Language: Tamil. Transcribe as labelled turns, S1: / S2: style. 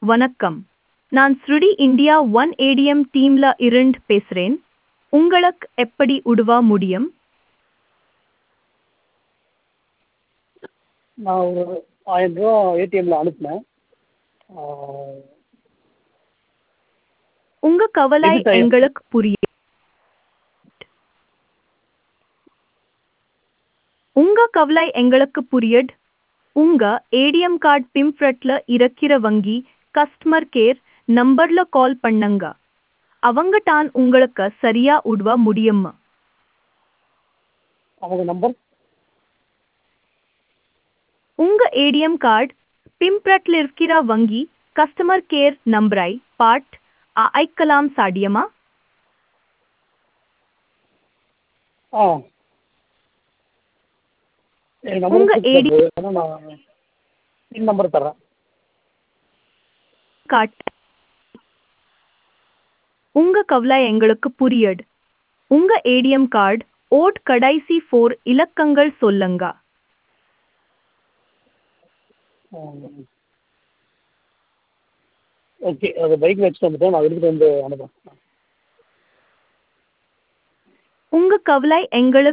S1: வணக்கம். நான் ஸ்ருடி இந்தியா ஒன் ஏடிஎம் டீம்ல இருந்து பேசுறேன். உங்களுக்கு எப்படி உதவ முடியும்?
S2: நான் ஒரு ரூ. 1000 ஏடிஎம்ல அனுப்புனேன்.
S1: உங்க கவலை
S2: டெபிட் ஆகி
S1: எங்களுக்கு புரியுது. உங்க ஏடிஎம் கார்டு பிம்பட்ல இருக்கிற வங்கி கஸ்டமர் கேர் நம்பர்ல கால் பண்ணுங்க. அவங்க தான் உங்களுக்கு சரியா உதவ முடியும்.
S2: அவங்க நம்பர்
S1: உங்க ஏடிஎம் கார்டு பிம்பட்ல இருக்கிற வங்கி கஸ்டமர் கேர் நம்பரை பாட் அழைக்கலாம் சாத்தியமா?
S2: ஆ என் நம்பர்
S1: உங்க ஏடி
S2: கொடுத்தாரு. ஆனால் நான் பின் நம்பர் தரேன்.
S1: கார்டு உங்க கவலை எங்களுக்கு புரியுது. உங்க ஏடிஎம் கார்டு ஓட் கடைசி 4 இலக்கங்கள் சொல்லுங்க.
S2: ஓகே, அது பைக்கில் வச்சுட்டு வந்துட்டேன். நான் எடுத்துகிட்டு வந்து அனுப்புகிறேன்.
S1: உங்க கவலை எங்களுக்கு